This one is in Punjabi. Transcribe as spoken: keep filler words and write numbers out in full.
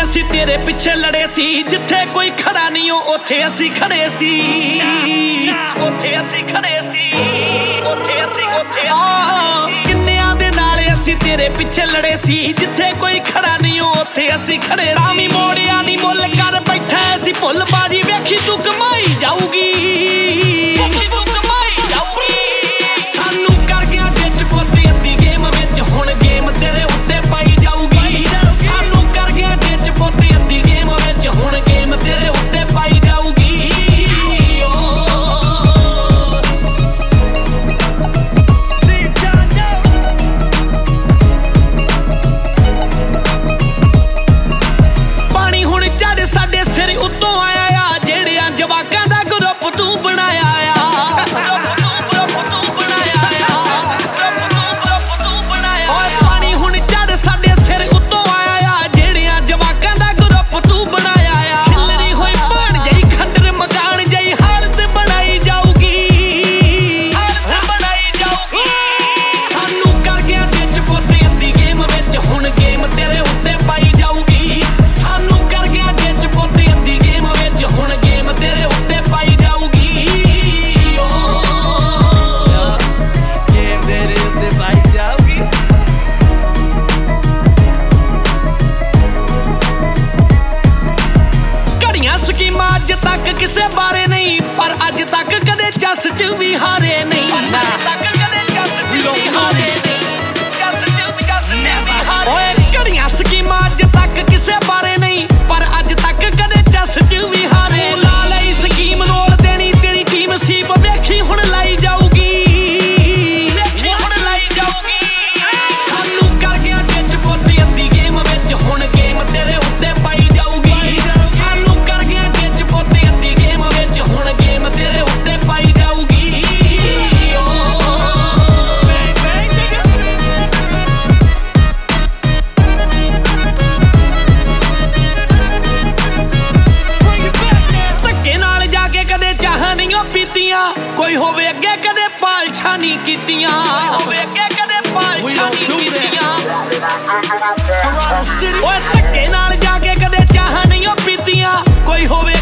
ਅਸੀਂ ਤੇਰੇ ਪਿੱਛੇ ਲੜੇ ਸੀ, ਜਿੱਥੇ ਕੋਈ ਖੜਾ ਨਹੀਂ ਉਹ ਉੱਥੇ ਅਸੀਂ ਖੜੇ ਸੀ, ਉੱਥੇ ਅਸੀਂ ਖੜੇ ਸੀ, ਉੱਥੇ ਅਸੀਂ ਉੱਥੇ ਆ ਕਿੰਨਿਆਂ ਦੇ ਨਾਲ ਅਸੀਂ ਤੇਰੇ ਪਿੱਛੇ ਲੜੇ ਸੀ, ਜਿੱਥੇ ਕੋਈ ਖੜਾ ਨਹੀਂ ਉਹ ਉੱਥੇ ਅਸੀਂ ਖੜੇ। ਰਾਮੀ ਮੋੜਿਆ ਨਹੀਂ ਮੁੱਲ ਕਰ ਬੈਠਾ ਸੀ ਭੁੱਲ ਬਾਜੀ, ਵੇਖੀ ਤੂੰ ਕਮਾਈ ਜਾਊਗੀ, ਸਾਨੂੰ ਕਰ ਗਿਆ ਵਿੱਚ ਪੋਤੀ ਅੱਧੀ ਗੇਮ ਵਿੱਚ, ਹੁਣ ਗੇਮ ਤੇਰੇ ਉੱਤੇ ਪਾਈ ਜਾਊਗੀ, ਸਾਨੂੰ ਕਰ ਗਿਆ ਵਿੱਚ ਪੋਤੀ ਅੱਧੀ ਗੇਮ ਵਿੱਚ, ਹੁਣ ਗੇਮ ਤੇਰੇ ਉੱਤੇ ਪਾਈ ਜਾਊਗੀ। ਪਾਣੀ ਹੁਣ ਚੜ ਸਾਡੇ ਸਿਰ ਉੱਤੋਂ ਆਇਆ ਆ, ਜਿਹੜਿਆਂ ਜਵਾਕਾਂ ਦਾ ਗਰੁੱਪ ਤੂੰ ਬਣਾਇਆ ਆ, ਅੱਜ ਤੱਕ ਕਿਸੇ ਬਾਰੇ ਨਹੀਂ, ਪਰ ਅੱਜ ਤੱਕ ਕਦੇ ਚੱਸ ਚ ਵੀ ਹਾਰੇ ਨਹੀਂ, ਓਏ ਘੜੀਆਂ ਸਕੀਮਾਂ ਅੱਜ ਤੱਕ ਕਿਸੇ ਬਾਰੇ ਨਹੀਂ, ਪਰ ਅੱਜ ਤੱਕ ਕਦੇ ਚੱਸ ਚ ਵੀ ਹਾਰੇ। ਲਾ ਲਈ ਸਕੀਮ ਰੋਲ ਦੇਣੀ ਤੇਰੀ ਟੀਮ ਸੀ, ਵੇਖੀ ਹੁਣ ਲਾਈ ਜਾਊਗੀ, ਹੁਣ ਲਾਈ ਜਾਊਗੀ, ਸਾਨੂੰ ਕਰ ਗਿਆ ਵਿੱਚ ਪੋਤੀ ਅੱਧੀ ਗੇਮ ਵਿੱਚ, ਹੁਣ ਗੇਮ ਤੇਰੇ ਉੱਤੇ ਪਾਈ ਜਾਊਗੀ, ਸਾਨੂੰ ਕਰ ਗਿਆ ਵਿੱਚ ਪੋਤੀ ਅੱਧੀ ਗੇਮ ਵਿੱਚ, ਹੁਣ ਗੇਮ ਤੇਰੇ ਉੱਤੇ ਪਾਈ ਜਾਊਗੀ। ਧੱਕੇ ਨਾਲ ਜਾ ਕੇ ਕਦੇ ਚਾਹਾਂ ਨਹੀਂ ਪੀਤੀਆਂ, ਕੋਈ ਹੋਵੇ ਅੱਗੇ ਕਦੇ ਪਾਲਛਾ ਨਹੀਂ ਕੀਤੀਆਂ, ਹੋਵੇ ਅੱਗੇ ਕਦੇ ਪਾਲਛਾ ਨਹੀਂ ਕੀਤੀਆਂ, ਓਏ ਧੱਕੇ ਨਾਲ ਜਾ ਕੇ ਕਦੇ ਚਾਹਾਂ ਨਹੀਂ ਪੀਤੀਆਂ, ਕੋਈ ਹੋਵੇ